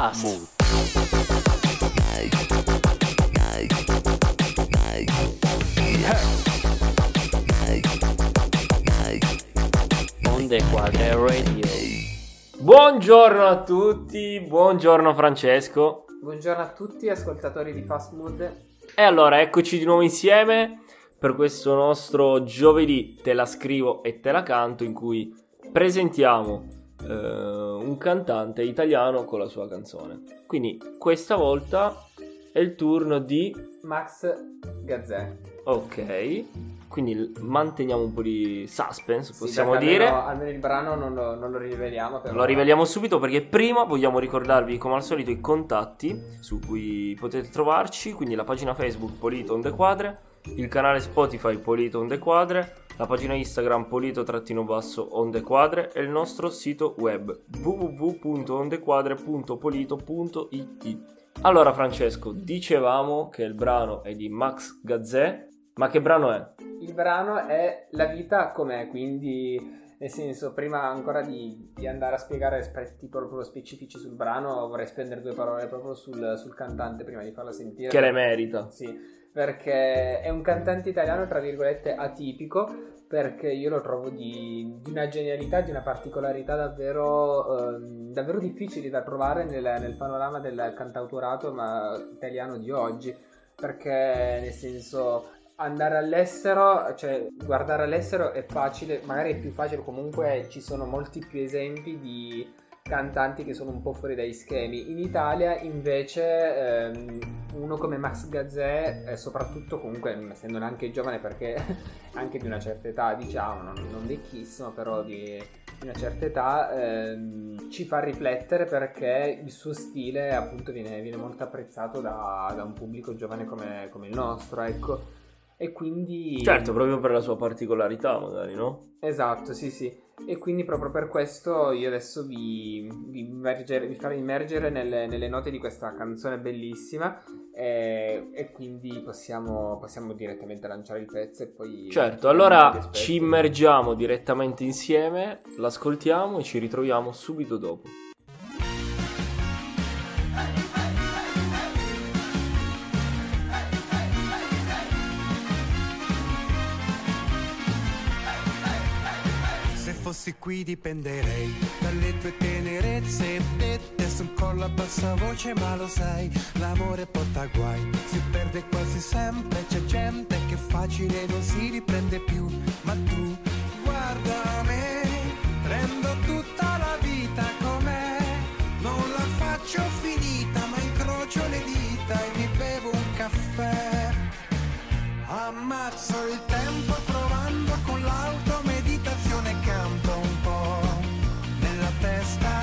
Fast. Onde Quadre Radio. Buongiorno a tutti, buongiorno Francesco. Buongiorno a tutti ascoltatori di Fast Mood. E allora eccoci di nuovo insieme per questo nostro giovedì Te la scrivo e te la canto, in cui presentiamo un cantante italiano con la sua canzone. Quindi questa volta è il turno di Max Gazzè. Ok, quindi manteniamo un po' di suspense, Sì, possiamo perché dire. almeno il brano non lo riveliamo. Però Lo riveliamo subito, perché prima vogliamo ricordarvi come al solito i contatti su cui potete trovarci, quindi la pagina Facebook Polito Onde Quadre, il canale Spotify Polito Onde Quadre, la pagina Instagram Polito_Onde Quadre e il nostro sito web www.ondequadre.polito.it. Allora Francesco, dicevamo che il brano è di Max Gazzè, ma che brano è? il brano è La vita com'è, quindi nel senso, prima ancora di andare a spiegare aspetti proprio specifici sul brano, vorrei spendere due parole proprio sul cantante prima di farla sentire. Che le merita. Sì, perché è un cantante italiano tra virgolette atipico, perché io lo trovo di una genialità, di una particolarità davvero difficili da trovare nel panorama del cantautorato italiano di oggi, perché nel senso andare all'estero, cioè guardare all'estero è facile, magari è più facile, comunque ci sono molti più esempi di cantanti che sono un po' fuori dai schemi. In Italia invece uno come Max Gazzè, soprattutto comunque essendo neanche giovane, perché anche di una certa età, diciamo, non vecchissimo, però di una certa età, ci fa riflettere, perché il suo stile appunto viene molto apprezzato da un pubblico giovane come il nostro, ecco. E quindi Certo, proprio per la sua particolarità magari, no? esatto, sì. E quindi proprio per questo io adesso vi farò immergere nelle note di questa canzone bellissima, e quindi possiamo direttamente lanciare il pezzo e poi... Certo, allora ci immergiamo direttamente insieme, l'ascoltiamo e ci ritroviamo subito dopo. Se fossi qui dipenderei dalle tue tenerezze dette sul collo a bassa voce, ma lo sai, l'amore porta guai, si perde quasi sempre, c'è gente che facile non si riprende più, ma tu guarda me, prendo tutta la vita com'è, non la faccio finita, ma incrocio le dita e mi bevo un caffè, ammazzo il tempo provando con l'auto, meditazione canto un po' nella testa,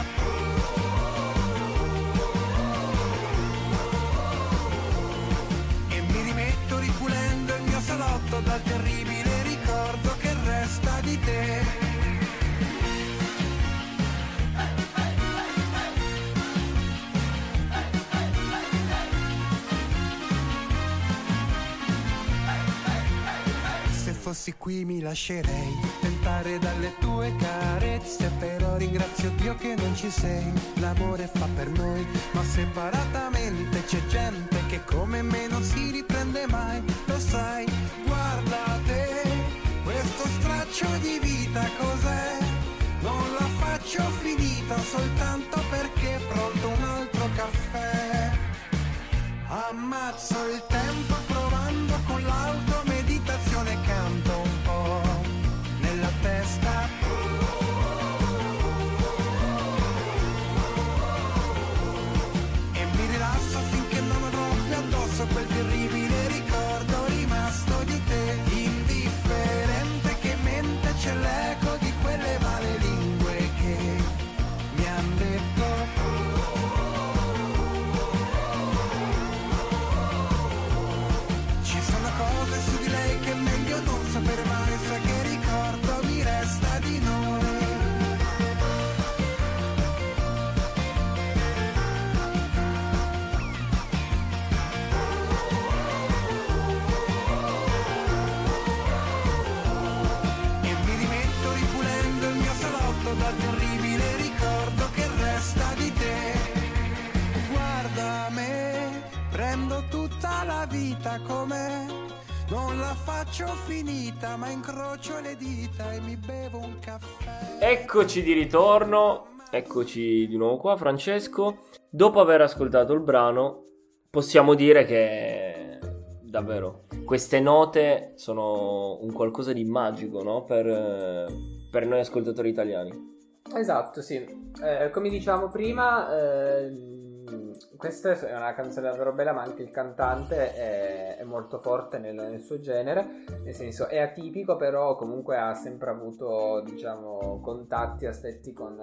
e mi rimetto ripulendo il mio salotto dal terribile ricordo che resta di te. Se fossi qui mi lascerei tentare dalle tue carezze, però ringrazio Dio che non ci sei, l'amore fa per noi, ma separatamente c'è gente che come me non si riprende mai, lo sai, guarda te, questo straccio di vita cos'è, non la faccio finita soltanto perché è pronto un altro caffè, ammazzo il tempo provando con l'auto, meditazione canto un po' nella testa, e mi rilasso finché non avrò più addosso quel terribile ricordo rimasto di te, indifferente che mente c'è l'eco di quelle male lingue che mi han detto. vita com'è. Non la faccio finita, ma incrocio le dita e mi bevo un caffè. Eccoci di ritorno, eccoci di nuovo qua, Francesco. Dopo aver ascoltato il brano, possiamo dire che davvero queste note sono un qualcosa di magico, no? Per noi ascoltatori italiani. Esatto, sì. Come dicevamo prima, questa è una canzone davvero bella, ma anche il cantante è molto forte nel suo genere, nel senso è atipico, però comunque ha sempre avuto, diciamo, contatti, aspetti con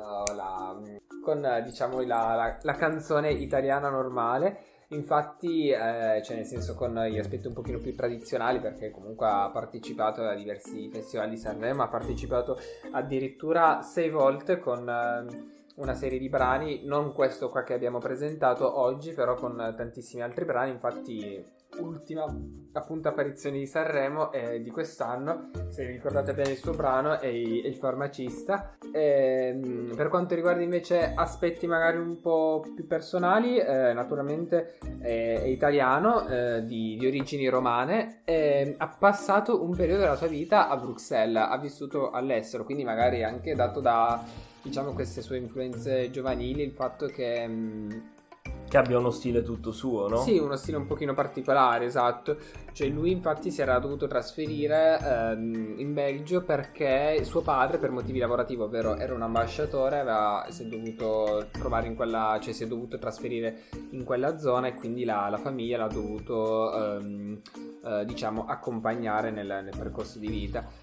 diciamo la canzone italiana normale. Infatti, cioè nel senso con gli aspetti un pochino più tradizionali, perché comunque ha partecipato a diversi festival di Sanremo, ha partecipato addirittura 6 volte con una serie di brani, non questo qua che abbiamo presentato oggi, però con tantissimi altri brani. Infatti ultima appunto apparizione di Sanremo di quest'anno, se vi ricordate bene il suo brano, è il farmacista. Per quanto riguarda invece aspetti magari un po' più personali, naturalmente è italiano, di origini romane, ha passato un periodo della sua vita a Bruxelles, ha vissuto all'estero, quindi magari anche dato da, diciamo, queste sue influenze giovanili, il fatto che abbia uno stile tutto suo, no? Sì, uno stile un pochino particolare, esatto. Cioè lui infatti si era dovuto trasferire in Belgio perché suo padre, per motivi lavorativi, ovvero era un ambasciatore, si è dovuto trovare in quella, cioè si è dovuto trasferire in quella zona, e quindi la famiglia l'ha dovuto diciamo accompagnare nel percorso di vita.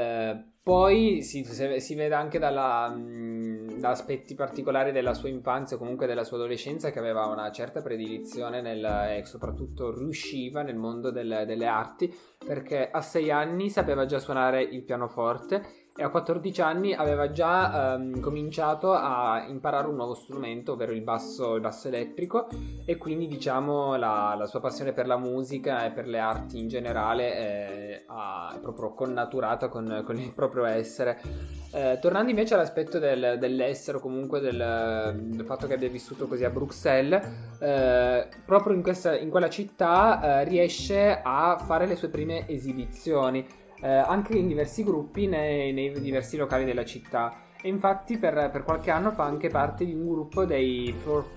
Poi si vede anche da aspetti particolari della sua infanzia, comunque della sua adolescenza, che aveva una certa predilizione e soprattutto riusciva nel mondo delle arti, perché a 6 anni sapeva già suonare il pianoforte e a 14 anni aveva già cominciato a imparare un nuovo strumento, ovvero il basso elettrico, e quindi diciamo la sua passione per la musica e per le arti in generale ha proprio connaturato con il proprio essere. Tornando invece all'aspetto dell'estero, comunque del fatto che abbia vissuto così a Bruxelles, proprio in quella città riesce a fare le sue prime esibizioni, anche in diversi gruppi nei diversi locali della città. E infatti per qualche anno fa anche parte di un gruppo dei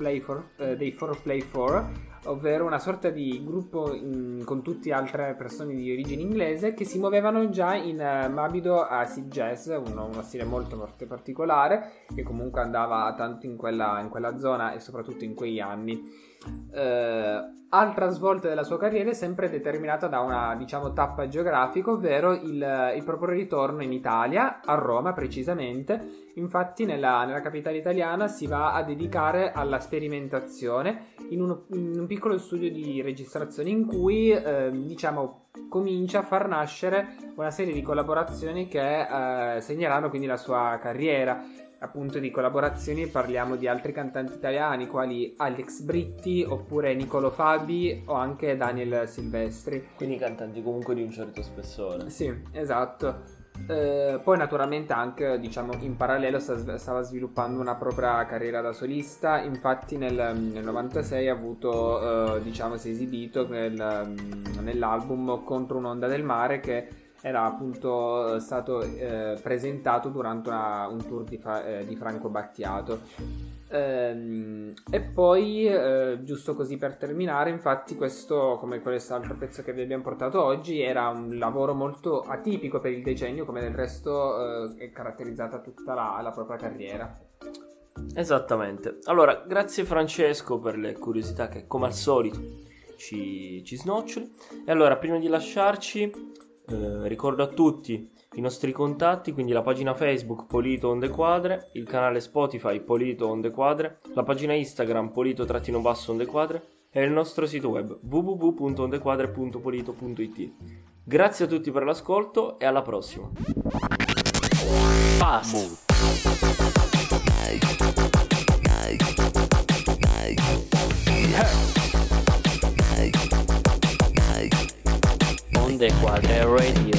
4Play 4, ovvero una sorta di gruppo con tutte altre persone di origine inglese che si muovevano già in morbido acid jazz, uno stile molto, molto particolare, che comunque andava tanto in quella zona e soprattutto in quegli anni. Altra svolta della sua carriera è sempre determinata da una, diciamo, tappa geografica, ovvero il proprio ritorno in Italia, a Roma precisamente. Infatti nella capitale italiana si va a dedicare alla sperimentazione in un piccolo studio di registrazione in cui diciamo comincia a far nascere una serie di collaborazioni che segneranno quindi la sua carriera. Appunto di collaborazioni parliamo di altri cantanti italiani quali Alex Britti oppure Niccolò Fabi o anche Daniel Silvestri. Quindi cantanti comunque di un certo spessore. Sì, esatto. Poi naturalmente anche, diciamo, in parallelo stava sviluppando una propria carriera da solista. Infatti nel 96 ha avuto, diciamo, si è esibito nell'album Contro un'onda del mare, che era appunto stato presentato durante un tour di Franco Battiato. E poi giusto così per terminare, infatti questo, come quest'altro pezzo che vi abbiamo portato oggi, era un lavoro molto atipico per il decennio, come del resto è caratterizzata tutta la propria carriera. Esattamente. Allora, grazie Francesco per le curiosità che come al solito ci snoccioli. E allora, prima di lasciarci, ricordo a tutti i nostri contatti, quindi la pagina Facebook Polito Onde Quadre, il canale Spotify Polito Onde Quadre, la pagina Instagram Polito_Onde Quadre e il nostro sito web www.ondequadre.polito.it. Grazie a tutti per l'ascolto e alla prossima. Pass. Onde Quadre Radio.